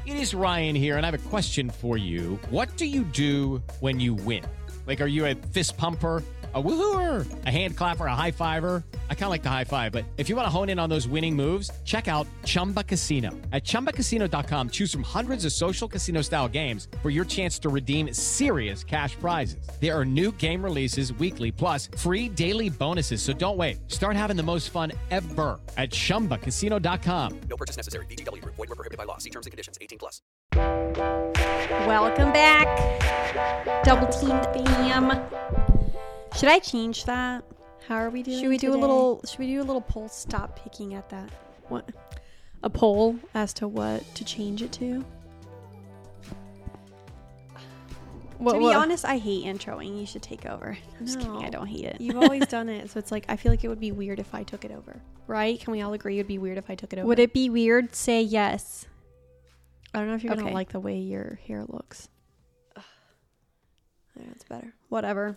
It is Ryan here, and I have a question for you. What do you do when you win? Like, are you a fist pumper, a woohooer, a hand clapper, a high fiver? I kind of like the high five, but if you want to hone in on those winning moves, check out Chumba Casino. At ChumbaCasino.com, choose from hundreds of social casino-style games for your chance to redeem serious cash prizes. There are new game releases weekly, plus free daily bonuses. So don't wait. Start having the most fun ever at ChumbaCasino.com. No purchase necessary. VGW Group. Void where prohibited by law. See terms and conditions. 18+. Welcome back. Double teamed fam. Should I change that? How are we doing? Should we do today? a little poll? Stop picking at that. What? A poll as to what to change it to? To be honest, I hate introing. You should take over. I'm just kidding. I don't hate it. You've always done it, so it's like I feel like it would be weird if I took it over. Right? Can we all agree it would be weird if I took it over? Would it be weird? Say yes. I don't know if you're Okay. gonna like the way your hair looks. That's better. Whatever.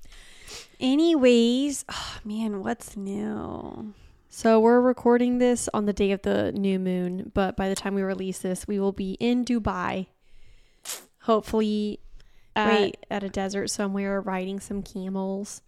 Anyways, oh man, what's new? So we're recording this on the day of the new moon, but by the time we release this, we will be in Dubai. Hopefully at a desert somewhere riding some camels.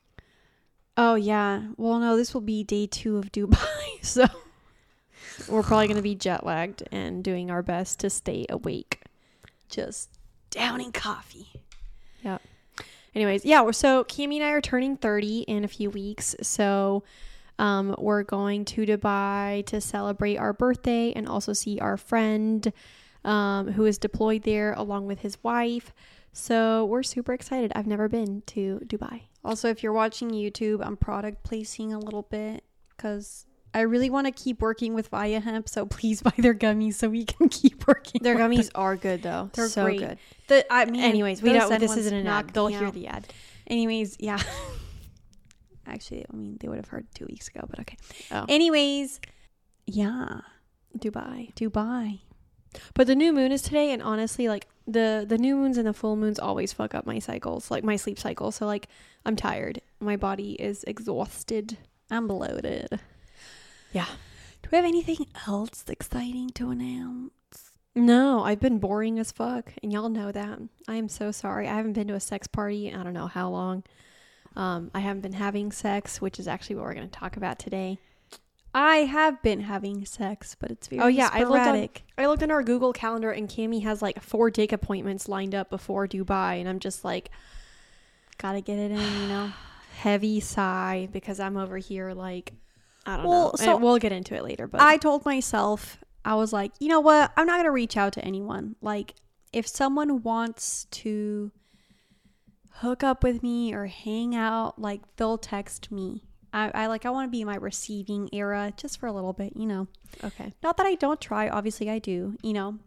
Oh yeah. Well, no, this will be day 2 of Dubai, so We're probably going to be jet lagged and doing our best to stay awake. just downing coffee. Yeah. Anyways, yeah, so Cami and I are turning 30 in a few weeks. So we're going to Dubai to celebrate our birthday and also see our friend who is deployed there along with his wife. So we're super excited. I've never been to Dubai. Also, if you're watching YouTube, I'm product placing a little bit because I really want to keep working with Via Hemp. So please buy their gummies so we can keep working. Their gummies are good though. They're so great. good. Anyways, we don't. This isn't an ad. They'll hear out. the ad. Anyways, yeah. Actually, I mean, they would have heard 2 weeks ago, but okay. Oh. Anyways, yeah, Dubai. But the new moon is today, and honestly, like the new moons and the full moons always fuck up my cycles, like my sleep cycle. So like I'm tired. My body is exhausted. I'm bloated. Yeah. Do we have anything else exciting to announce? No, I've been boring as fuck, and y'all know that. I am so sorry. I haven't been to a sex party in I don't know how long. I haven't been having sex, which is actually what we're going to talk about today. I have been having sex, but it's very sporadic. I I looked in our Google Calendar, and Cami has like 4 dick appointments lined up before Dubai, and I'm just like, gotta get it in, you know. heavy sigh because I'm over here like, I don't know. Well, so And we'll get into it later, but I told myself, I was like, you know what? I'm not going to reach out to anyone. Like, if someone wants to hook up with me or hang out, like, they'll text me. I want to be in my receiving era just for a little bit, you know. okay. Not that I don't try. Obviously, I do, you know.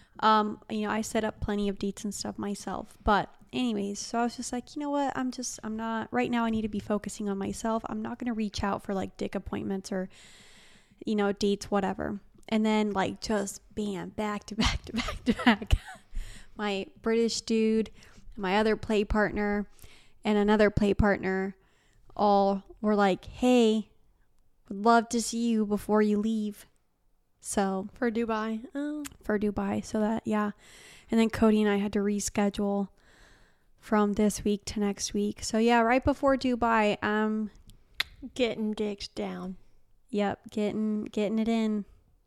I set up plenty of dates and stuff myself. But anyways, so I was just like, you know what? I'm not, right now I need to be focusing on myself. I'm not going to reach out for, like, dick appointments or, you know, dates, whatever. And then, like, just bam, back to back to back to back. My British dude, my other play partner, and another play partner all were like, hey, would love to see you before you leave. So, For Dubai. Oh. for Dubai. So that, yeah. And then Cody and I had to reschedule from this week to next week. So, yeah, right before Dubai, Getting dicked down. yep, getting it in.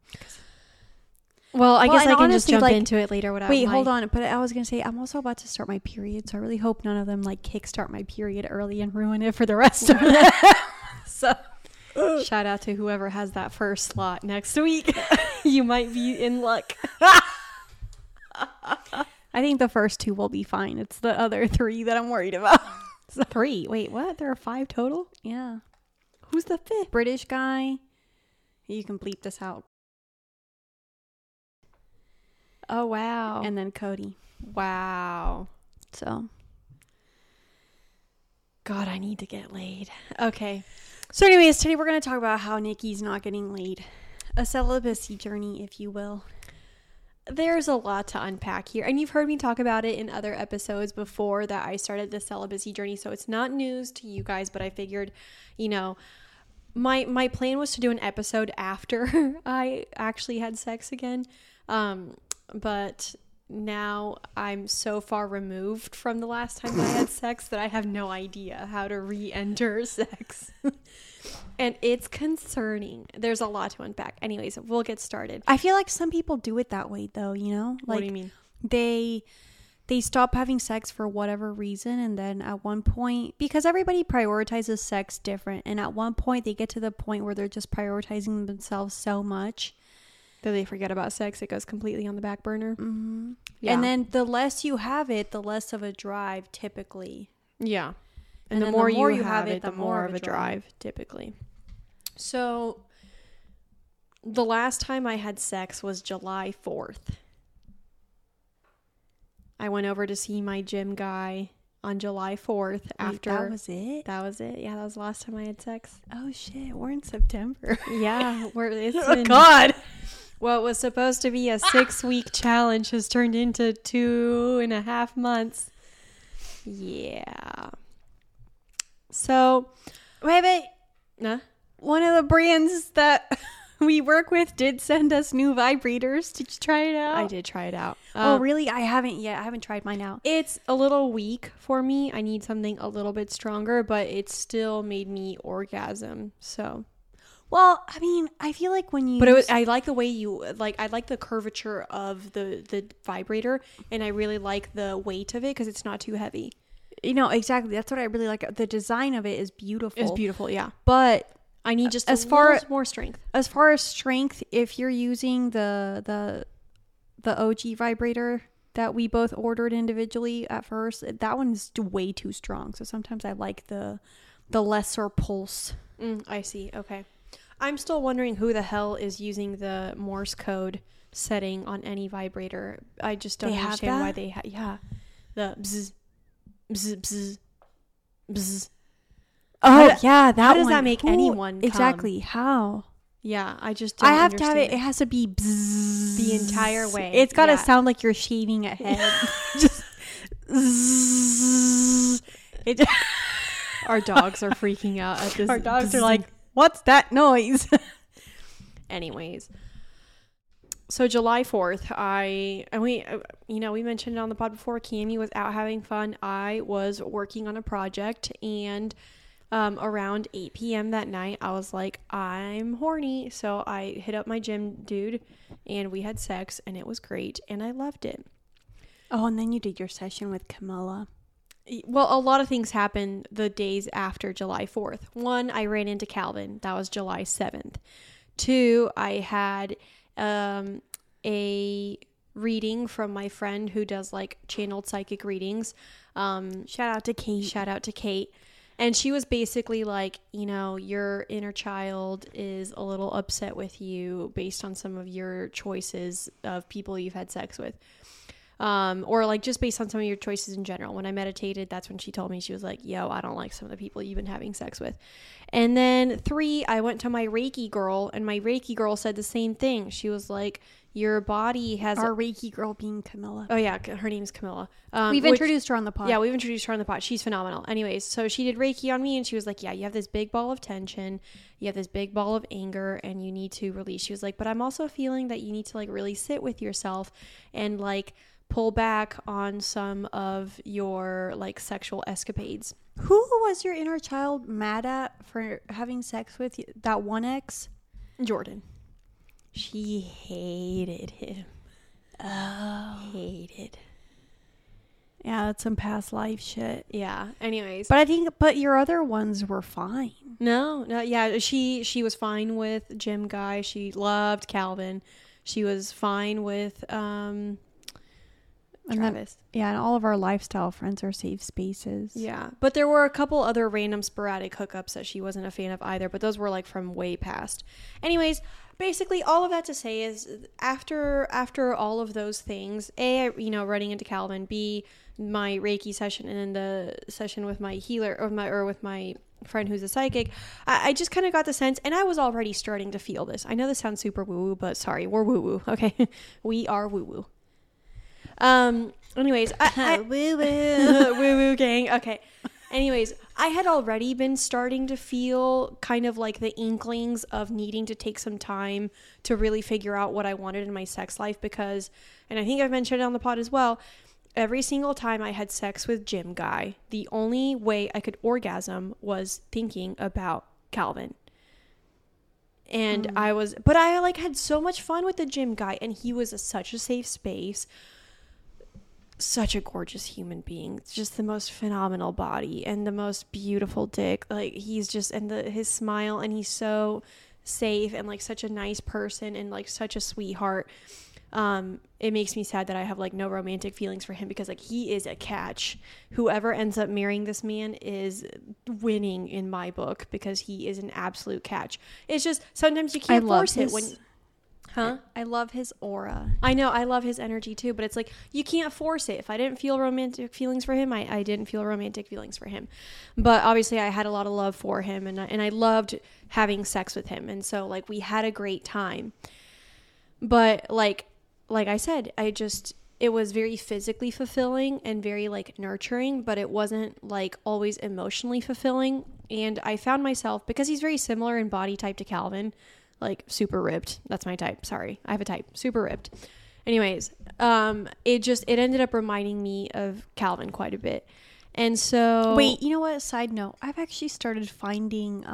Well, I Well, guess and I can just honestly, jump like, into it later. Wait, hold on. But I was going to say, I'm also about to start my period. So I really hope none of them like kickstart my period early and ruin it for the rest of it. So Shout out to whoever has that first slot next week. You might be in luck. I think the first 2 will be fine. It's the other 3 that I'm worried about. 3. Wait, what? There are 5 total? Yeah. Who's the 5th? British guy. You can bleep this out. Oh, wow. And then Cody. wow. So. God, I need to get laid. Okay. So anyways, today we're going to talk about how Nikki's not getting laid. A celibacy journey, if you will. There's a lot to unpack here. And you've heard me talk about it in other episodes before that I started the celibacy journey. So it's not news to you guys, but I figured, you know, my plan was to do an episode after I actually had sex again. but now I'm so far removed from the last time I had sex that I have no idea how to re-enter sex. And it's concerning. There's a lot to unpack. Anyways, we'll get started. I feel like some people do it that way though, you know? Like, What do you mean? They stop having sex for whatever reason, and then at one point, because everybody prioritizes sex different, and at one point they get to the point where they're just prioritizing themselves so much that they forget about sex. It goes completely on the back burner. Mm-hmm. Yeah. And then the less you have it, the less of a drive typically. Yeah. And And the then more you have it, the more of a drive, typically. So the last time I had sex was July 4th. I went over to see my gym guy on July 4th after. That was it? That was it. Yeah, that was the last time I had sex. Oh shit, we're in September. Yeah. It's Oh been, God. what was supposed to be a 6-week challenge has turned into 2.5 months. Yeah. So, Wait. nah. One of the brands that we work with did send us new vibrators. Did you try it out? I did try it out. Oh, really? I haven't yet. I haven't tried mine out. It's a little weak for me. I need something a little bit stronger, but it still made me orgasm. So, Well, I mean, I feel like when you but it was, I like the way you like. I like the curvature of the vibrator, and I really like the weight of it because it's not too heavy. you know, exactly. That's what I really like. The design of it is beautiful. It's beautiful, yeah. But I need just as a far little more strength. as far as strength, if you're using the OG vibrator that we both ordered individually at first, that one's way too strong. So sometimes I like the lesser pulse. I see. Okay. I'm still wondering who the hell is using the Morse code setting on any vibrator. I just don't They have understand why that? they yeah. The bzz, bzz, bzz, bzz. Oh, How do- yeah, that how does one. that make anyone come? Exactly. How? Yeah, I just don't I have to have understand it. It has to be bzzz. the entire way. It's got to Yeah. sound like you're shaving a head. Just zzz. It, Our dogs are freaking out at this. our dogs are bzz. like, what's that noise? Anyways, so July 4th, we mentioned it on the pod before. Cammie was out having fun. I was working on a project, and around 8 p.m. that night, I was like, I'm horny. So I hit up my gym dude, and we had sex, and it was great, and I loved it. Oh, and then you did your session with Camilla. Well, a lot of things happened the days after July 4th. 1, I ran into Calvin. That was July 7th. 2, I had a reading from my friend who does like channeled psychic readings. Shout out to Kate. Shout out to Kate. And she was basically like, you know, your inner child is a little upset with you based on some of your choices of people you've had sex with. Or like just based on some of your choices in general. When I meditated, that's when she told me, she was like, yo, I don't like some of the people you've been having sex with. And then 3, I went to my Reiki girl, and my Reiki girl said the same thing. She was like, your body has Our Reiki girl being Camilla. oh yeah, her name's Camilla. We've introduced her on the pod. Yeah, we've introduced her on the pod. She's phenomenal. Anyways, so she did Reiki on me, and she was like, yeah, you have this big ball of tension, you have this big ball of anger, and you need to release. She was like, but I'm also feeling that you need to like really sit with yourself and like pull back on some of your like sexual escapades. Who was your inner child mad at for having sex with you? That one ex? Jordan. She hated him. Oh. Hated. Yeah, that's some past life shit. Yeah. Anyways. But your other ones were fine. No, yeah, she was fine with Gym Guy. She loved Calvin. She was fine with Travis. And all of our lifestyle friends are safe spaces. Yeah, but there were a couple other random sporadic hookups that she wasn't a fan of either, but those were like from way past. Anyways, basically all of that to say is after all of those things, A, running into Calvin, B, my Reiki session, and then the session with my healer or with my friend who's a psychic, I just kind of got the sense, and I was already starting to feel this. I know this sounds super woo-woo, but sorry, we're woo-woo, okay? We are woo-woo. Anyways, I woo-woo gang, okay. Anyways, I had already been starting to feel kind of like the inklings of needing to take some time to really figure out what I wanted in my sex life because, and I think I've mentioned it on the pod as well, every single time I had sex with Gym Guy, the only way I could orgasm was thinking about Calvin. And I like had so much fun with the Gym Guy, and he was such a safe space. Such a gorgeous human being, just the most phenomenal body and the most beautiful dick. Like he's just, and his smile, and he's so safe and like such a nice person and like such a sweetheart. It makes me sad that I have like no romantic feelings for him because like he is a catch. Whoever ends up marrying this man is winning in my book because he is an absolute catch. It's just sometimes you can't force it when. Huh? I love his aura. I know, I love his energy too, but it's like you can't force it. If I didn't feel romantic feelings for him, I didn't feel romantic feelings for him. But obviously I had a lot of love for him, and I loved having sex with him, and so like we had a great time. But like I said, it was very physically fulfilling and very like nurturing, but it wasn't like always emotionally fulfilling. And I found myself, because he's very similar in body type to Calvin, like super ripped. That's my type. Sorry. I have a type. Super ripped. Anyways, it ended up reminding me of Calvin quite a bit. And so Wait, you know what? Side note, I've actually started finding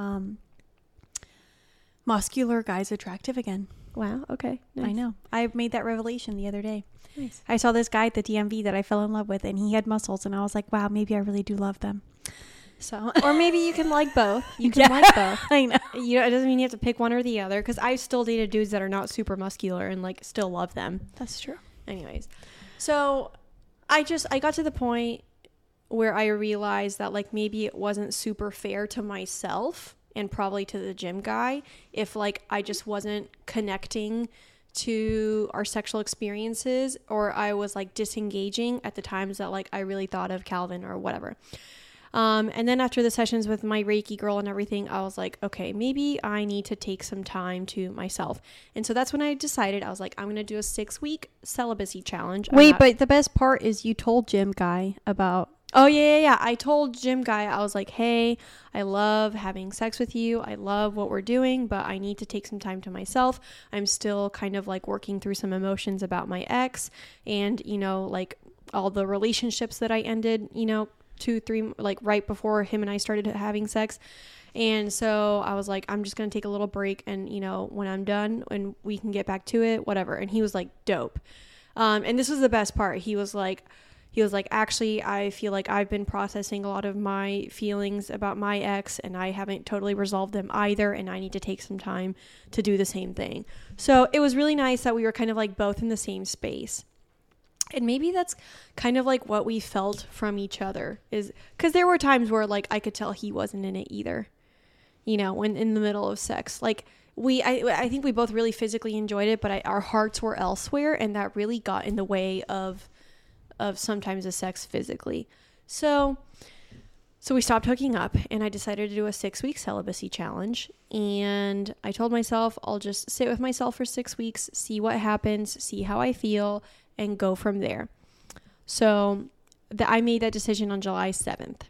muscular guys attractive again. Wow. Okay. Nice. I know. I made that revelation the other day. Nice. I saw this guy at the DMV that I fell in love with, and he had muscles, and I was like, wow, maybe I really do love them. So, or maybe you can like both. You can like both. I know. It doesn't mean you have to pick one or the other, because I've still dated dudes that are not super muscular and like still love them. That's true. Anyways, so I got to the point where I realized that like maybe it wasn't super fair to myself and probably to the Gym Guy if like I just wasn't connecting to our sexual experiences, or I was like disengaging at the times that like I really thought of Calvin or whatever. And then after the sessions with my Reiki girl and everything, I was like, okay, maybe I need to take some time to myself. And so that's when I decided, I was like, I'm going to do a 6-week celibacy challenge. But the best part is you told Gym Guy about... Oh, yeah. I told Gym Guy, I was like, hey, I love having sex with you. I love what we're doing, but I need to take some time to myself. I'm still kind of like working through some emotions about my ex and, like all the relationships that I ended, 2-3, like right before him and I started having sex. And so I was like, I'm just going to take a little break, and, when I'm done and we can get back to it, whatever. And he was like, dope. And this was the best part. He was like, actually, I feel like I've been processing a lot of my feelings about my ex, and I haven't totally resolved them either, and I need to take some time to do the same thing. So it was really nice that we were kind of like both in the same space. And maybe that's kind of like what we felt from each other, is because there were times where like I could tell he wasn't in it either, when in the middle of sex. Like I think we both really physically enjoyed it, but our hearts were elsewhere, and that really got in the way of sometimes the sex physically. So we stopped hooking up, and I decided to do a 6-week celibacy challenge. And I told myself I'll just sit with myself for 6 weeks, see what happens, see how I feel, and go from there. So I made that decision on July 7th.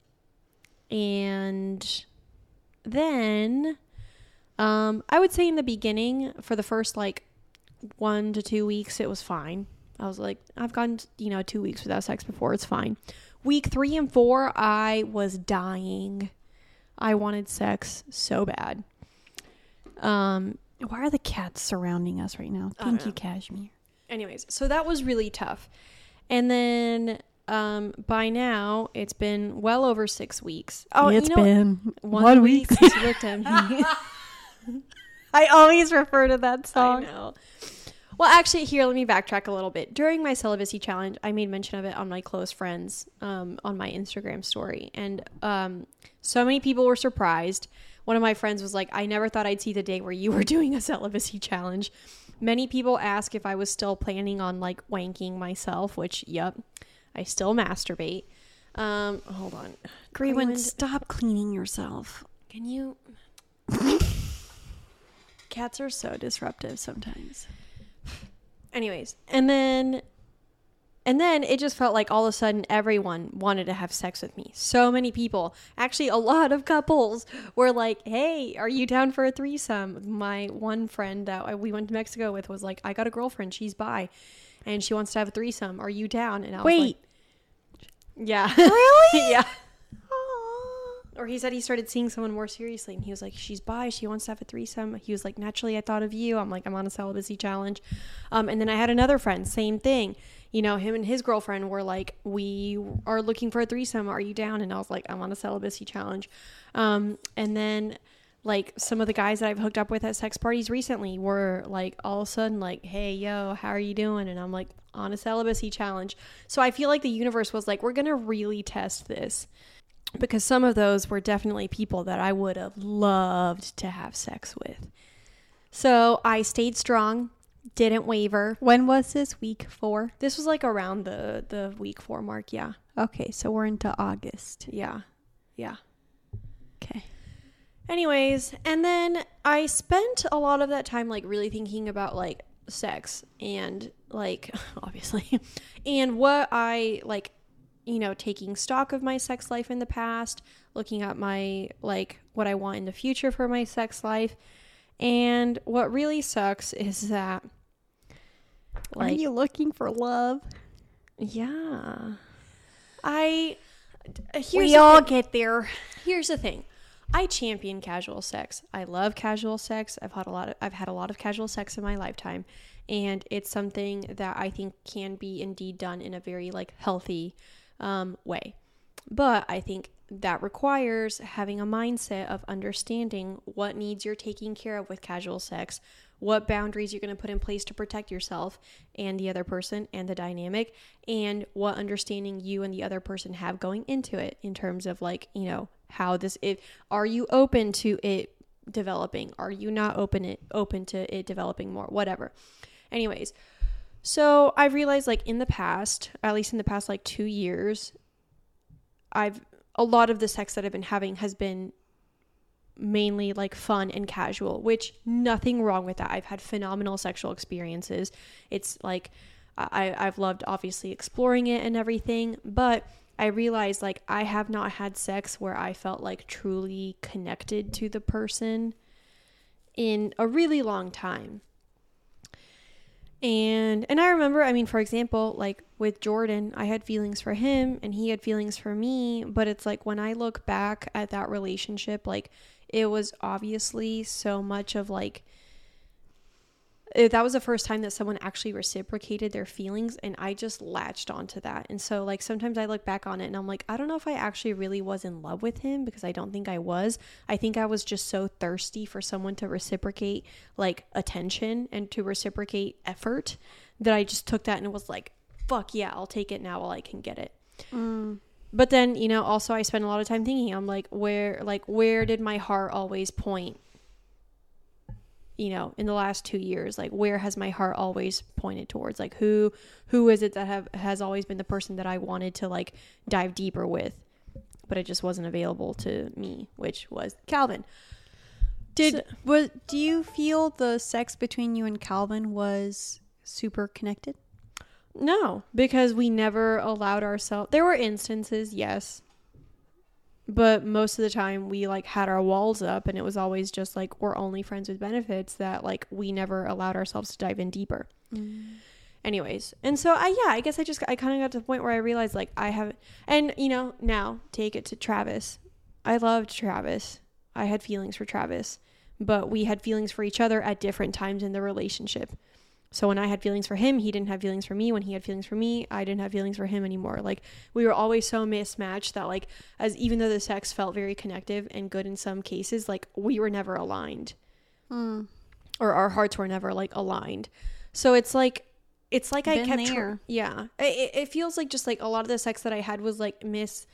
And then I would say in the beginning, for the first like 1 to 2 weeks, it was fine. I was like, I've gone 2 weeks without sex before. It's fine. Week 3 and 4, I was dying. I wanted sex so bad. Why are the cats surrounding us right now? Thank you, Cashmere. Anyways, so that was really tough. And then by now, it's been well over 6 weeks. Oh, it's been 1 week since you looked at me. I always refer to that song. I know. Well, actually, here, let me backtrack a little bit. During my celibacy challenge, I made mention of it on my close friends on my Instagram story. And so many people were surprised. One of my friends was like, I never thought I'd see the day where you were doing a celibacy challenge. Many people ask if I was still planning on like wanking myself, which, yep, I still masturbate. Hold on. Graywind, stop cleaning yourself. Can you? Cats are so disruptive sometimes. Anyways, and then And then it just felt like all of a sudden everyone wanted to have sex with me. So many people, actually a lot of couples were like, hey, are you down for a threesome? My one friend that we went to Mexico with was like, I got a girlfriend, she's bi, and she wants to have a threesome. Are you down? And I was like, yeah. Really? Yeah. Or he said he started seeing someone more seriously, and he was like, she's bi, she wants to have a threesome. He was like, naturally, I thought of you. I'm like, I'm on a celibacy challenge. And then I had another friend, same thing. You know, him and his girlfriend were like, we are looking for a threesome. Are you down? And I was like, I'm on a celibacy challenge. And then like some of the guys that I've hooked up with at sex parties recently were like all of a sudden like, hey, yo, how are you doing? And I'm like, on a celibacy challenge. So I feel like the universe was like, we're going to really test this. Because some of those were definitely people that I would have loved to have sex with. So I stayed strong, didn't waver. When was this? Week 4? This was like around the week 4 mark, yeah. Okay, so we're into August. Yeah. Okay. Anyways, and then I spent a lot of that time like really thinking about like sex and like, obviously, and what I like, you know, taking stock of my sex life in the past, looking at my, like, what I want in the future for my sex life. And what really sucks is that, like, are you looking for love? Yeah. We all get there. Here's the thing. I champion casual sex. I love casual sex. I've had a lot of casual sex in my lifetime, and it's something that I think can be indeed done in a very like healthy way. But I think that requires having a mindset of understanding what needs you're taking care of with casual sex, what boundaries you're going to put in place to protect yourself and the other person and the dynamic, and what understanding you and the other person have going into it in terms of like, you know, how are you open to it developing? Are you not open to it developing more? Whatever. Anyways, so I've realized like in the past, at least in the past like 2 years, a lot of the sex that I've been having has been mainly like fun and casual, which nothing wrong with that. I've had phenomenal sexual experiences. It's like I've loved obviously exploring it and everything, but I realized like I have not had sex where I felt like truly connected to the person in a really long time. And I remember, I mean, for example, like with Jordan, I had feelings for him and he had feelings for me, but it's like when I look back at that relationship, like it was obviously so much of like, that was the first time that someone actually reciprocated their feelings, and I just latched onto that. And so like sometimes I look back on it and I'm like, I don't know if I actually really was in love with him, because I don't think I was. I think I was just so thirsty for someone to reciprocate like attention and to reciprocate effort that I just took that and was like, fuck yeah, I'll take it now while I can get it. But then, you know, also I spend a lot of time thinking, I'm like, where did my heart always point? You know, in the last 2 years, like where has my heart always pointed towards? Like who is it that has always been the person that I wanted to like dive deeper with, but it just wasn't available to me, which was Calvin. Do you feel the sex between you and Calvin was super connected? No, because we never allowed ourselves. There were instances, yes, but most of the time we like had our walls up, and it was always just like we're only friends with benefits, that like we never allowed ourselves to dive in deeper. Anyways, and so I guess I kind of got to the point where I realized like I have, and you know, now take it to Travis. I loved Travis. I had feelings for Travis, but we had feelings for each other at different times in the relationship. So when I had feelings for him, he didn't have feelings for me. When he had feelings for me, I didn't have feelings for him anymore. Like we were always so mismatched that like, as even though the sex felt very connective and good in some cases, like we were never aligned, or our hearts were never like aligned. So it's like I kept there. It feels like just like a lot of the sex that I had was like mixed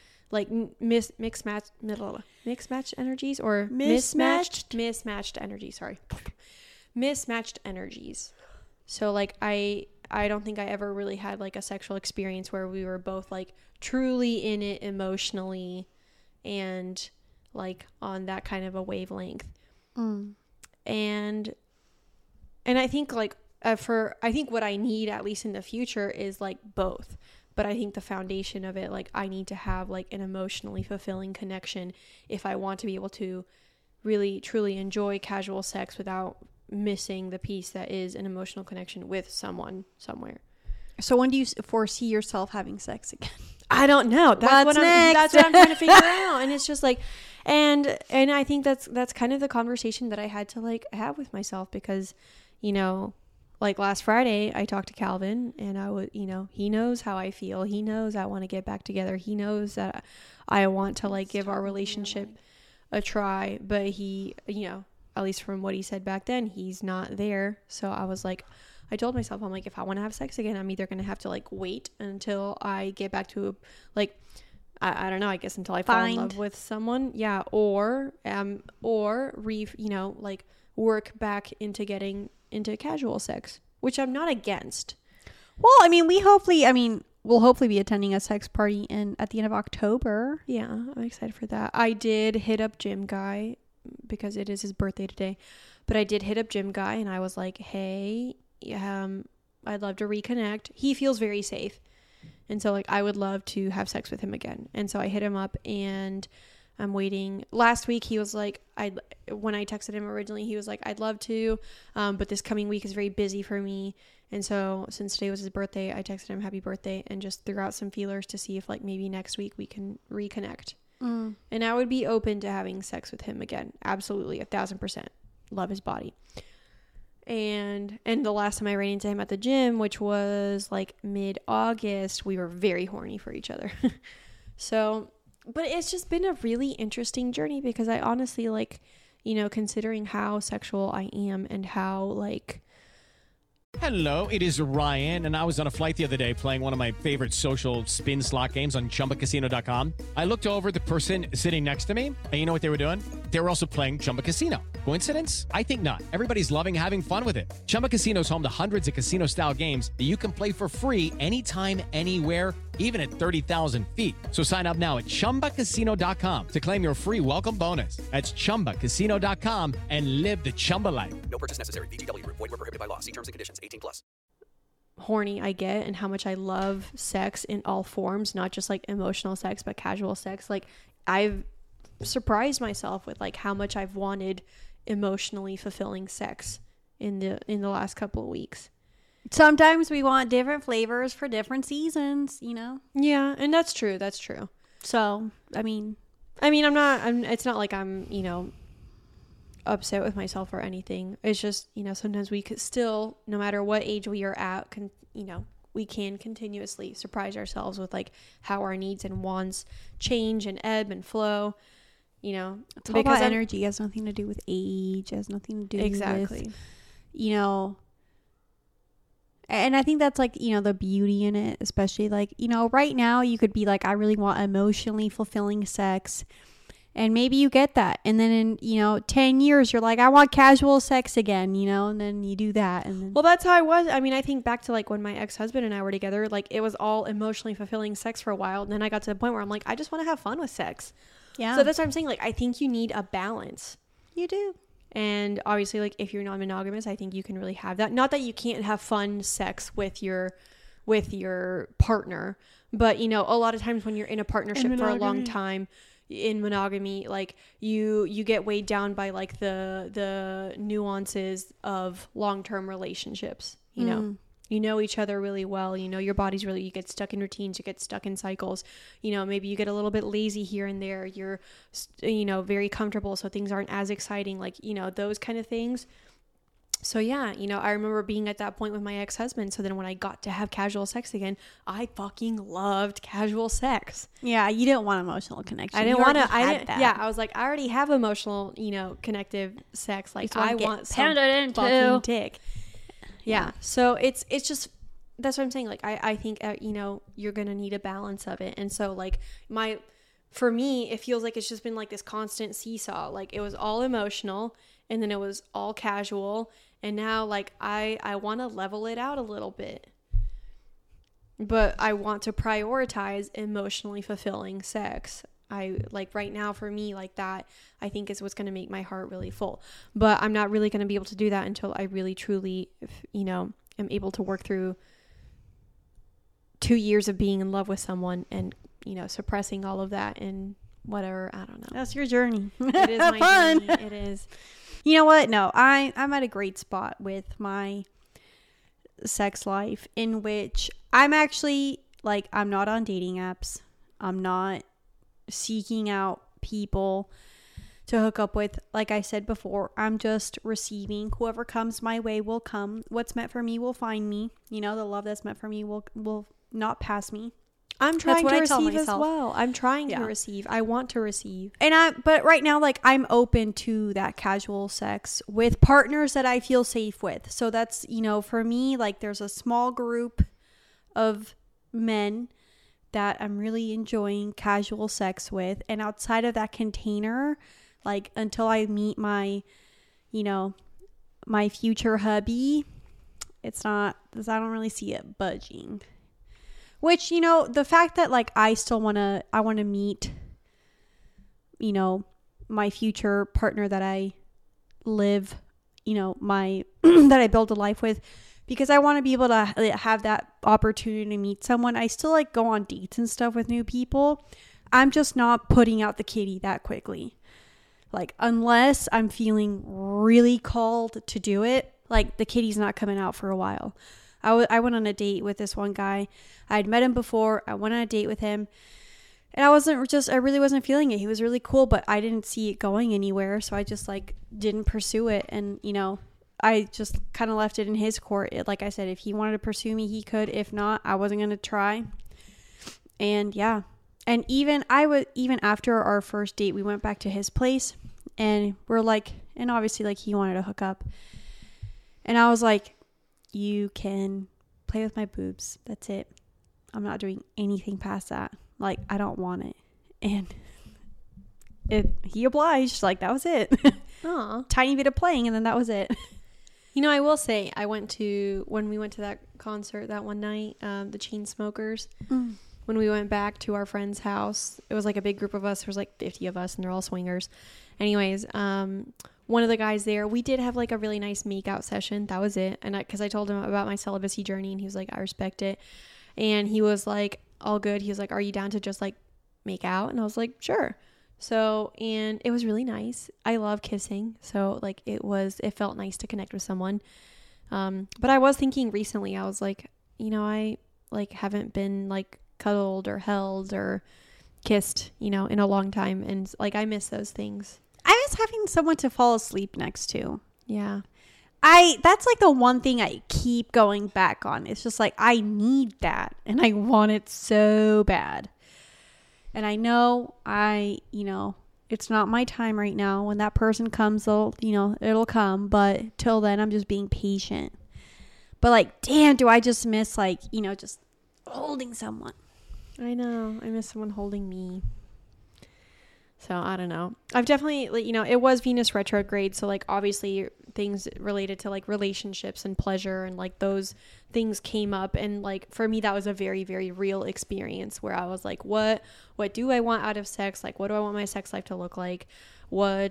match energies, or mismatched energies. Sorry, mismatched energies. So like I don't think I ever really had like a sexual experience where we were both like truly in it emotionally and like on that kind of a wavelength. And I think like I think what I need, at least in the future, is like both. But I think the foundation of it, like I need to have like an emotionally fulfilling connection if I want to be able to really truly enjoy casual sex without missing the piece that is an emotional connection with someone somewhere. So when do you foresee yourself having sex again? I don't know. That's what I'm trying to figure out. And it's just like, and I think that's kind of the conversation that I had to like have with myself, because, you know, like last Friday I talked to Calvin, and I would, you know, he knows how I feel. He knows I want to get back together. He knows that I want to like give our relationship a try, but he, you know, at least from what he said back then, he's not there. So I was like, I told myself, I'm like, if I want to have sex again, I'm either going to have to like wait until I get back to like, I don't know, I guess until I fall in love with someone. Yeah. Or you know, like work back into getting into casual sex, which I'm not against. Well, I mean, we'll hopefully be attending a sex party at the end of October. Yeah, I'm excited for that. I did hit up Gym Guy because it is his birthday today, but I did hit up Gym Guy and I was like, hey, I'd love to reconnect. He feels very safe. And so like, I would love to have sex with him again. And so I hit him up and I'm waiting. Last week he was like, when I texted him originally, he was like, I'd love to, but this coming week is very busy for me. And so since today was his birthday, I texted him happy birthday and just threw out some feelers to see if like maybe next week we can reconnect. And I would be open to having sex with him again. Absolutely. 1,000%. Love his body. And the last time I ran into him at the gym, which was like mid-August, we were very horny for each other. So, but it's just been a really interesting journey, because I honestly, like, you know, considering how sexual I am and how like... Hello, it is Ryan, and I was on a flight the other day playing one of my favorite social spin slot games on ChumbaCasino.com. I looked over at the person sitting next to me, and you know what they were doing? They were also playing Chumba Casino. Coincidence? I think not. Everybody's loving having fun with it. Chumba Casino is home to hundreds of casino-style games that you can play for free anytime, anywhere, even at 30,000 feet. So sign up now at ChumbaCasino.com to claim your free welcome bonus. That's ChumbaCasino.com and live the Chumba life. No purchase necessary. VGW. Void where prohibited by law. See terms and conditions. 18+. Horny I get, and how much I love sex in all forms, not just like emotional sex, but casual sex. Like, I've surprised myself with like how much I've wanted emotionally fulfilling sex in the last couple of weeks. Sometimes we want different flavors for different seasons, you know? Yeah, and that's true. So, I mean, it's not like I'm, you know, upset with myself or anything. It's just, you know, sometimes we could still, no matter what age we are at, we can continuously surprise ourselves with like how our needs and wants change and ebb and flow, you know. It's all about energy. It has nothing to do with age. It has nothing to do with, you know. And I think that's like, you know, the beauty in it, especially like, you know, right now you could be like, I really want emotionally fulfilling sex. And maybe you get that. And then in, you know, 10 years, you're like, I want casual sex again, you know, and then you do that. And then... Well, that's how I was. I mean, I think back to like when my ex-husband and I were together, like it was all emotionally fulfilling sex for a while. And then I got to the point where I'm like, I just want to have fun with sex. Yeah. So that's what I'm saying. Like, I think you need a balance. You do. And obviously, like if you're non-monogamous, I think you can really have that. Not that you can't have fun sex with your partner, but you know, a lot of times when you're in a partnership for a long time, in monogamy, like you get weighed down by like the nuances of long-term relationships. You know each other really well, you know your body's really, you get stuck in routines, you get stuck in cycles, you know, maybe you get a little bit lazy here and there, you're, you know, very comfortable, so things aren't as exciting, like, you know, those kind of things. So yeah, you know, I remember being at that point with my ex-husband. So then when I got to have casual sex again, I fucking loved casual sex. Yeah, you didn't want emotional connection. I didn't want to. Yeah, I was like, I already have emotional, you know, connective sex. Like I want some fucking dick. Yeah. So it's just, that's what I'm saying. Like I think you know, you're gonna need a balance of it. And so like for me, it feels like it's just been like this constant seesaw. Like it was all emotional, and then it was all casual. And now, like, I want to level it out a little bit. But I want to prioritize emotionally fulfilling sex. I like right now for me, like that, I think is what's going to make my heart really full. But I'm not really going to be able to do that until I really, truly, you know, am able to work through 2 years of being in love with someone and, you know, suppressing all of that and whatever. I don't know. That's your journey. It is my Fun. journey. It is. You know what? No, I'm at a great spot with my sex life in which I'm actually like, I'm not on dating apps. I'm not seeking out people to hook up with. Like I said before, I'm just receiving. Whoever comes my way will come. What's meant for me will find me. You know, the love that's meant for me will not pass me. I'm trying what to I tell receive as myself. well. I'm trying Yeah. to receive. I want to receive. But right now, like, I'm open to that casual sex with partners that I feel safe with. So that's, you know, for me, like, there's a small group of men that I'm really enjoying casual sex with. And outside of that container, like, until I meet my, you know, my future hubby, it's not, I don't really see it budging. Which, you know, the fact that, like, I want to meet, you know, my future partner that I live, you know, that I build a life with, because I want to be able to have that opportunity to meet someone. I still, like, go on dates and stuff with new people. I'm just not putting out the kitty that quickly. Like, unless I'm feeling really called to do it, like, the kitty's not coming out for a while. I went on a date with this one guy. I'd met him before. I went on a date with him. And I really wasn't feeling it. He was really cool, but I didn't see it going anywhere. So I just, like, didn't pursue it. And, you know, I just kind of left it in his court. Like I said, if he wanted to pursue me, he could. If not, I wasn't going to try. And yeah. And even after our first date, we went back to his place and we're like, and obviously, like, he wanted to hook up. And I was like, you can play with my boobs. That's it. I'm not doing anything past that. Like, I don't want it. And he obliged. Like, that was it. Aw. Tiny bit of playing, and then that was it. You know, I will say, when we went to that concert that one night, the Chainsmokers, when we went back to our friend's house, it was like a big group of us. There was like 50 of us, and they're all swingers. Anyways, one of the guys there, we did have like a really nice make-out session. That was it. And because I told him about my celibacy journey, and he was like, I respect it. And he was like, all good. He was like, are you down to just like make out? And I was like, sure. So, and it was really nice. I love kissing. So like it felt nice to connect with someone. But I was thinking recently, I was like, you know, I like haven't been like cuddled or held or kissed, you know, in a long time. And like, I miss those things. I miss having someone to fall asleep next to. Yeah. That's like the one thing I keep going back on. It's just like, I need that and I want it so bad. And I know you know, it's not my time right now. When that person comes, it'll come. But till then, I'm just being patient. But like, damn, do I just miss, like, you know, just holding someone. I know. I miss someone holding me. So I don't know. I've definitely, like, you know, it was Venus retrograde. So like, obviously things related to like relationships and pleasure and like those things came up. And like, for me, that was a very, very real experience where I was like, what do I want out of sex? Like, what do I want my sex life to look like? How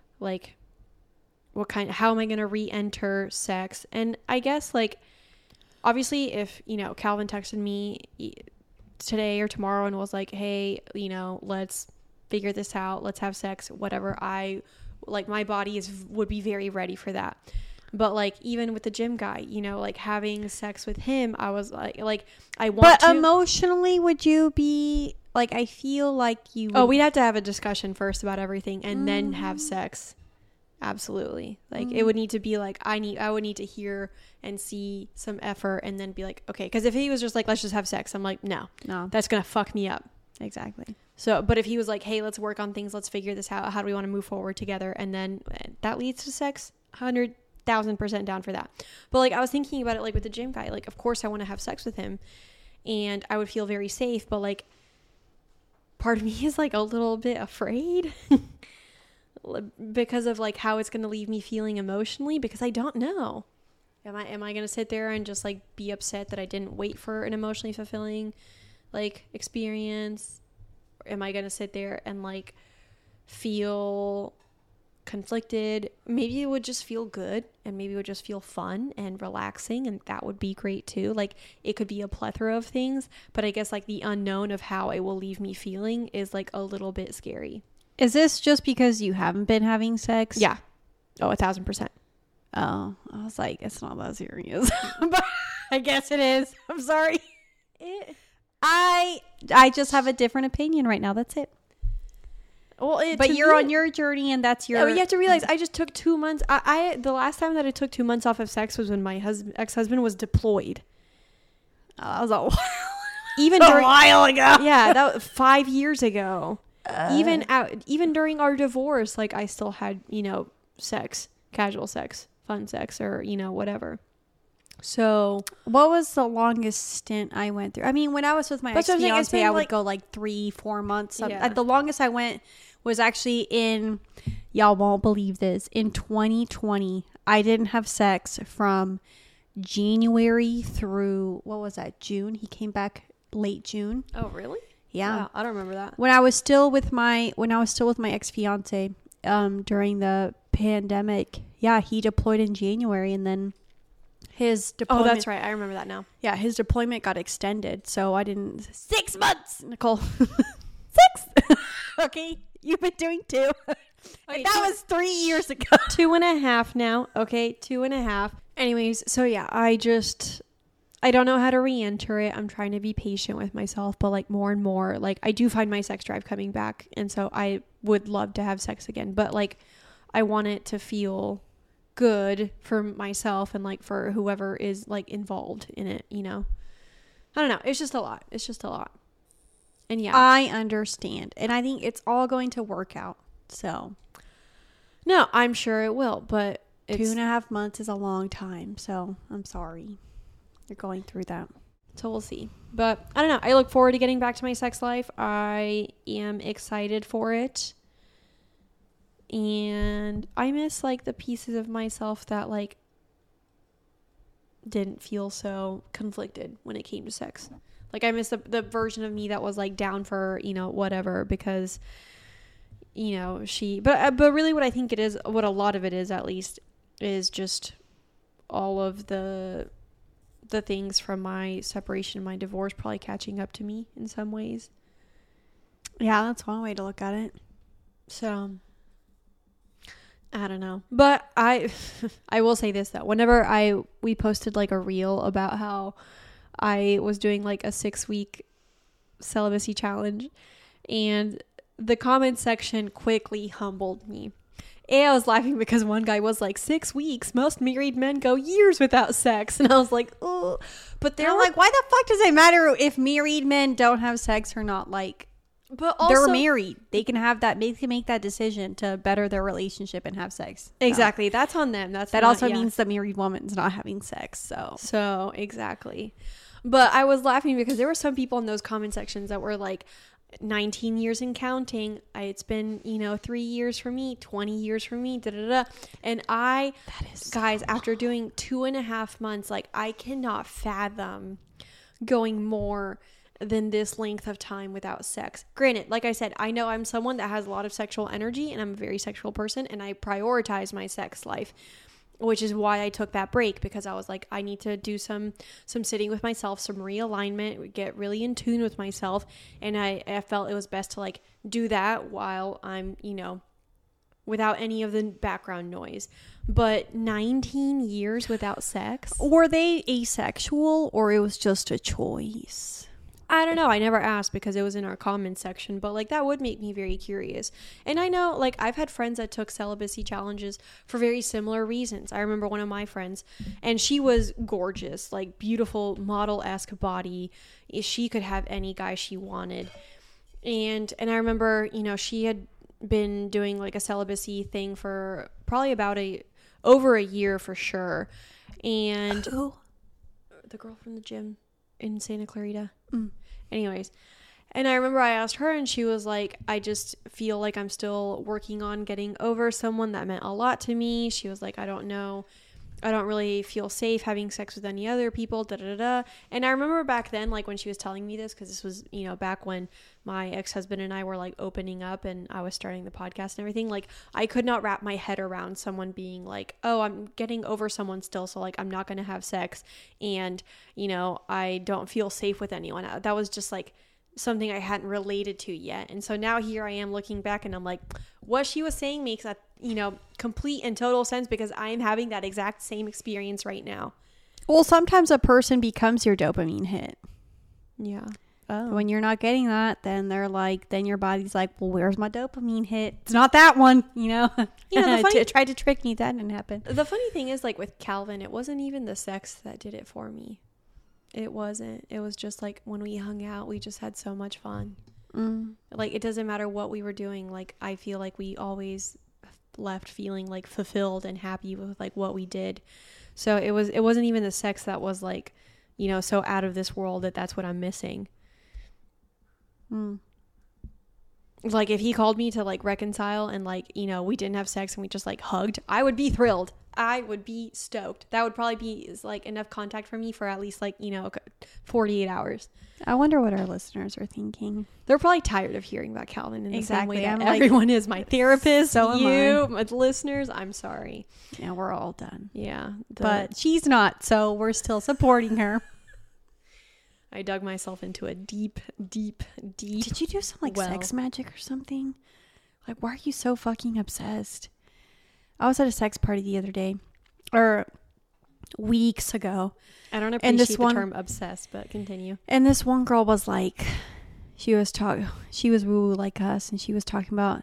am I going to re-enter sex? And I guess like, obviously if, you know, Calvin texted me today or tomorrow and was like, hey, you know, let's figure this out, let's have sex, whatever, my body would be very ready for that. But like, even with the gym guy, you know, like having sex with him, I was like I want to. But emotionally, would you be like, I feel like you would... we'd have to have a discussion first about everything and then have sex. Absolutely. Like it would need to be like, I would need to hear and see some effort and then be like, okay, because if he was just like, let's just have sex, I'm like, no, that's gonna fuck me up. Exactly. So, but if he was like, hey, let's work on things, let's figure this out, how do we want to move forward together, and then that leads to sex, 100,000% down for that. But like, I was thinking about it like with the gym guy, like of course I want to have sex with him and I would feel very safe, but like part of me is like a little bit afraid because of like how it's going to leave me feeling emotionally, because I don't know. Am I going to sit there and just like be upset that I didn't wait for an emotionally fulfilling like experience? am I going to sit there and like feel conflicted? Maybe it would just feel good, and maybe it would just feel fun and relaxing, and that would be great too. Like it could be a plethora of things, but I guess like the unknown of how it will leave me feeling is like a little bit scary. Is this just because you haven't been having sex? Yeah. Oh, 1,000%. Oh, I was like, it's not that serious. But I guess it is. I'm sorry. I just have a different opinion right now. That's it. Well, but you're on your journey, and that's your... Oh, you have to realize I just took 2 months. The last time that I took 2 months off of sex was when my ex-husband was deployed. That was a while. Even a while ago. Yeah, that was 5 years ago. Even during our divorce, like I still had, sex, casual sex, fun sex, or whatever. So what was the longest stint I went through? I mean, when I was with my ex-fiance, I would go like 3-4 months. Yeah. The longest I went was actually y'all won't believe this, in 2020. I didn't have sex from January through, what was that, June? He came back late June. Oh, really? Yeah. Wow, I don't remember that. When I was still with my ex-fiance, during the pandemic, yeah, he deployed in January, and then his deployment... Oh, that's right. I remember that now. Yeah, his deployment got extended, so I didn't... 6 months, Nicole. 6. Okay, you've been doing 2. Okay, that was 3 years ago. 2.5 now. Okay, 2.5. Anyways, so yeah, I don't know how to re-enter it. I'm trying to be patient with myself, but like more and more, like I do find my sex drive coming back, and so I would love to have sex again, but like I want it to feel good for myself and like for whoever is like involved in it, I don't know. It's just a lot. And yeah. I understand. And I think it's all going to work out. So. No, I'm sure it will, but 2.5 months is a long time. So I'm sorry you're going through that. So we'll see. But I don't know. I look forward to getting back to my sex life. I am excited for it. And I miss like the pieces of myself that like didn't feel so conflicted when it came to sex. Like I miss the version of me that was like down for, whatever, because, but really what I think it is, what a lot of it is at least, is just all of the things from my separation, my divorce probably catching up to me in some ways. Yeah, that's one way to look at it. So I don't know, but I will say this though. Whenever we posted like a reel about how I was doing like a 6-week celibacy challenge, and the comment section quickly humbled me. And I was laughing because one guy was like, 6 weeks, most married men go years without sex, and I was like, oh, but they're like, why the fuck does it matter if married men don't have sex or not? Like, but also, they're married. They can have that. They can make that decision to better their relationship and have sex. Exactly. So, that's on them. That also means the married woman's not having sex. So exactly. But I was laughing because there were some people in those comment sections that were like, 19 years and counting. It's been, 3 years for me, 20 years for me, And guys, after doing 2.5 months, like I cannot fathom going more than this length of time without sex. Granted, like I said, I know I'm someone that has a lot of sexual energy, and I'm a very sexual person, and I prioritize my sex life, which is why I took that break, because I was like, I need to do some sitting with myself, some realignment, get really in tune with myself. And I felt it was best to like do that while I'm, without any of the background noise. But 19 years without sex? Were they asexual, or it was just a choice? I don't know. I never asked because it was in our comments section, but like that would make me very curious. And I know like I've had friends that took celibacy challenges for very similar reasons. I remember one of my friends, and she was gorgeous, like beautiful model-esque body. She could have any guy she wanted. And I remember, she had been doing like a celibacy thing for probably about over a year for sure. And the girl from the gym in Santa Clarita. Anyways, and I remember I asked her, and she was like, I just feel like I'm still working on getting over someone that meant a lot to me. She was like, I don't know I don't really feel safe having sex with any other people, da da da. And I remember back then, like when she was telling me this, because this was, you know, back when my ex-husband and I were like opening up and I was starting the podcast and everything, like I could not wrap my head around someone being like, oh, I'm getting over someone still, so like I'm not going to have sex, and, you know, I don't feel safe with anyone. That was just like something I hadn't related to yet. And so now here I am looking back and I'm like, what she was saying makes a, you know, complete and total sense, because I am having that exact same experience right now. Well, sometimes a person becomes your dopamine hit. Yeah. When you're not getting that, then they're like, then your body's like, well, where's my dopamine hit? It's not that one, you know. You know, the funny, tried to trick me. That didn't happen. The funny thing is, like with Calvin, it wasn't even the sex that did it for me. It wasn't. It was just like when we hung out, we just had so much fun. Like it doesn't matter what we were doing. Like I feel like we always left feeling like fulfilled and happy with like what we did. So it wasn't even the sex that was like, you know, so out of this world that's what I'm missing. Like if he called me to like reconcile and like, you know, we didn't have sex and we just like hugged, I would be thrilled. I would be stoked. That would probably be like enough contact for me for at least like, you know, 48 hours. I wonder what our listeners are thinking. They're probably tired of hearing about Calvin in the same way that I'm like, everyone is. My therapist, so you, my listeners, I'm sorry. Yeah, we're all done. Yeah. But she's not, so we're still supporting her. I dug myself into a deep. Did you do some like sex magic or something? Like, why are you so fucking obsessed? I was at a sex party the other day, or weeks ago. I don't appreciate the term obsessed, but continue. And this one girl was like, she was woo like us, and she was talking about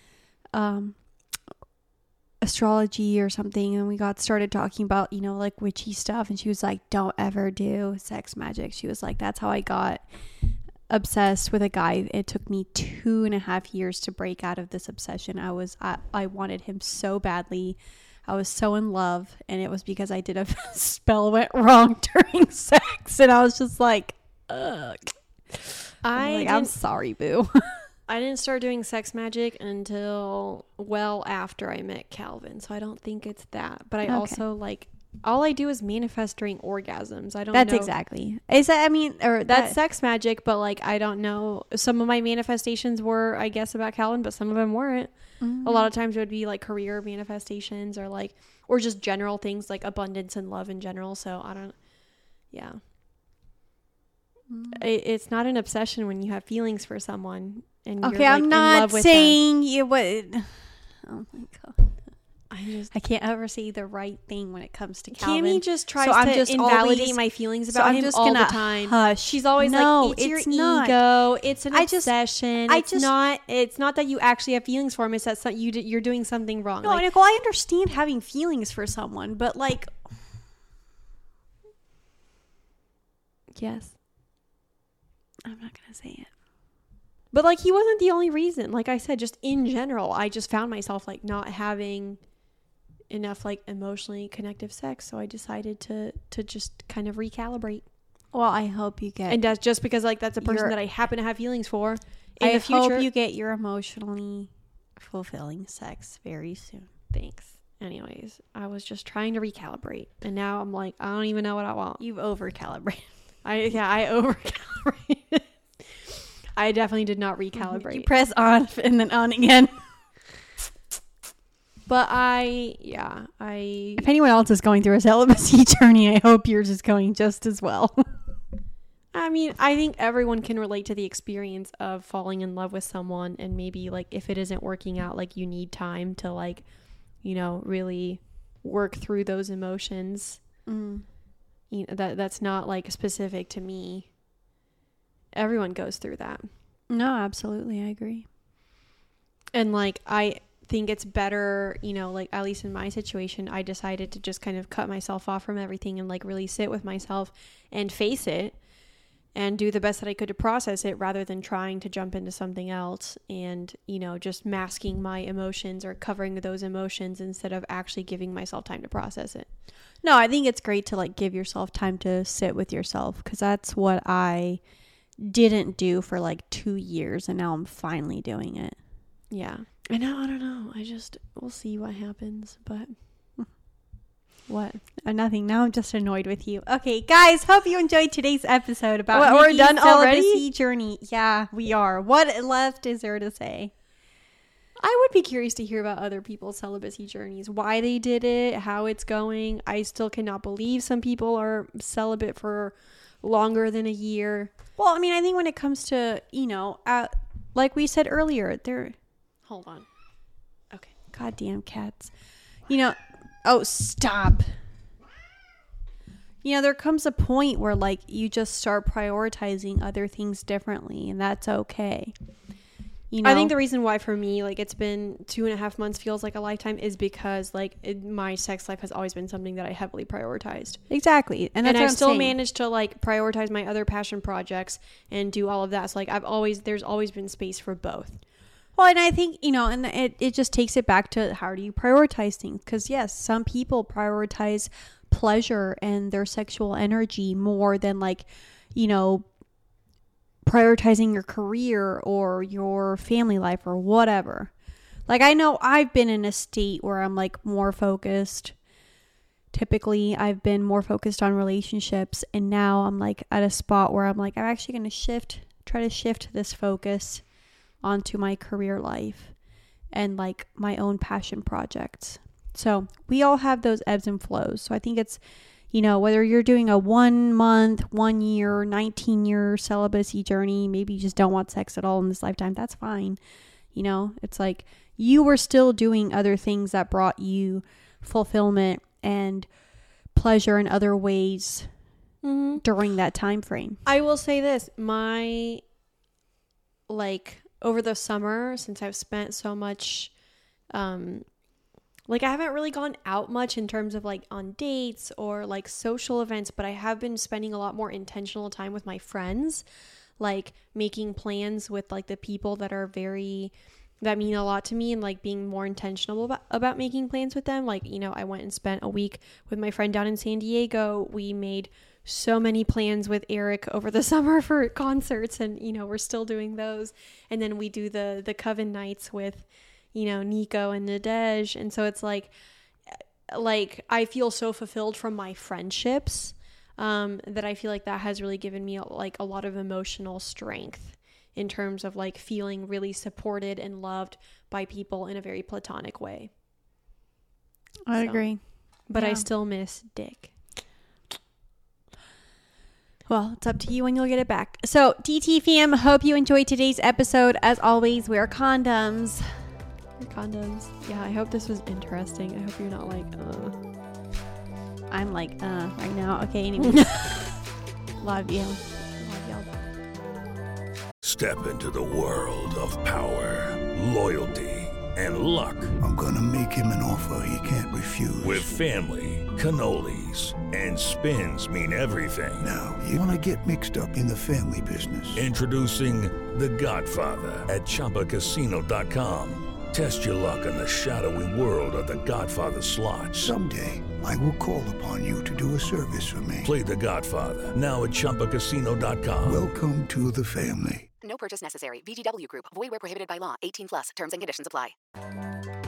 astrology or something, and we got started talking about, you know, like witchy stuff, and she was like, don't ever do sex magic. She was like, that's how I got obsessed with a guy. It took me 2.5 years to break out of this obsession. I wanted him so badly. I was so in love, and it was because I did a spell went wrong during sex, and I was just like, ugh. I'm sorry, boo. I didn't start doing sex magic until well after I met Calvin, so I don't think it's that. But I also like, all I do is manifest during orgasms. I don't know. That's exactly. Is that, I mean, or that's sex magic, but like, I don't know. Some of my manifestations were, I guess, about Calvin, but some of them weren't. A lot of times it would be like career manifestations or like, or just general things like abundance and love in general. So I don't, yeah. It's not an obsession when you have feelings for someone and you're like I'm not in love with saying them. You would. Oh my god. I can't ever say the right thing when it comes to Calvin. Cammy just tries to invalidate my feelings about him all the time. Hush. She's always like, it's your ego. It's an obsession. It's not that you actually have feelings for him. It's that you're doing something wrong. No, Nicole, I understand having feelings for someone, but like, yes, I'm not gonna say it. But like, he wasn't the only reason. Like I said, just in general, I just found myself like not having enough like emotionally connective sex, so I decided to just kind of recalibrate. Well, I hope you get, and that's just because like that's a person that I happen to have feelings for in the future. I hope you get your emotionally fulfilling sex very soon. Thanks. Anyways, I was just trying to recalibrate, and now I'm like, I don't even know what I want. You've over-calibrated. I over-calibrated. I definitely did not recalibrate. You press on and then on again. But if anyone else is going through a celibacy journey, I hope yours is going just as well. I mean, I think everyone can relate to the experience of falling in love with someone, and maybe like if it isn't working out, like you need time to like, you know, really work through those emotions. You know, that's not like specific to me. Everyone goes through that. No, absolutely. I agree. And like, I think it's better, you know, like at least in my situation, I decided to just kind of cut myself off from everything and like really sit with myself and face it and do the best that I could to process it, rather than trying to jump into something else and, you know, just masking my emotions or covering those emotions instead of actually giving myself time to process it. No, I think it's great to like give yourself time to sit with yourself, because that's what I didn't do for like 2 years, and now I'm finally doing it. Yeah. I know, I don't know. We'll see what happens, but What? Nothing. Now I'm just annoyed with you. Okay, guys, hope you enjoyed today's episode about What, we're Nikki's done already? celibacy journey. Yeah, we are. What left is there to say? I would be curious to hear about other people's celibacy journeys, why they did it, how it's going. I still cannot believe some people are celibate for longer than a year. Well, I mean, I think when it comes to, like we said earlier, Hold on. Okay. goddamn cats. Oh, stop. There comes a point where, like, you just start prioritizing other things differently, and that's okay. I think the reason why for me, like, it's been 2.5 months feels like a lifetime is because, like, my sex life has always been something that I heavily prioritized. Exactly. And that's I've what I'm still saying. managed to, like, prioritize my other passion projects and do all of that. So, like, there's always been space for both. Well, and I think, and it just takes it back to how do you prioritize things? Because, yes, some people prioritize pleasure and their sexual energy more than, like, prioritizing your career or your family life or whatever. Like, I know I've been in a state where I'm, like, more focused. Typically, I've been more focused on relationships. And now I'm, like, at a spot where I'm, like, I'm actually going to try to shift this focus onto my career life and, like, my own passion projects. So we all have those ebbs and flows. So I think it's, whether you're doing a 1 month, 1 year, 19-year celibacy journey, maybe you just don't want sex at all in this lifetime, that's fine. It's like you were still doing other things that brought you fulfillment and pleasure in other ways during that time frame. I will say this, over the summer, since I've spent so much, I haven't really gone out much in terms of, like, on dates or, like, social events, but I have been spending a lot more intentional time with my friends, like, making plans with, like, the people that mean a lot to me, and, like, being more intentional about making plans with them. Like, I went and spent a week with my friend down in San Diego. We made so many plans with Eric over the summer for concerts, and, we're still doing those. And then we do the Coven nights with, Nico and Nadej. And so it's like I feel so fulfilled from my friendships, that I feel like that has really given me, like, a lot of emotional strength in terms of, like, feeling really supported and loved by people in a very platonic way. I agree. But Yeah. I still miss Dick. Well, it's up to you when you'll get it back. So, DT fam, hope you enjoyed today's episode. As always, wear condoms. Your condoms. Yeah, I hope this was interesting. I hope you're not like, I'm like, right now. Okay, anyway. Love you. Love y'all. Step into the world of power, loyalty, and luck. I'm gonna make him an offer he can't refuse. With family, cannolis, and spins mean everything. Now, you wanna get mixed up in the family business. Introducing The Godfather at ChumbaCasino.com. Test your luck in the shadowy world of The Godfather slot. Someday, I will call upon you to do a service for me. Play The Godfather now at ChumbaCasino.com. Welcome to the family. No purchase necessary. VGW Group. Void where prohibited by law. 18+. Terms and conditions apply.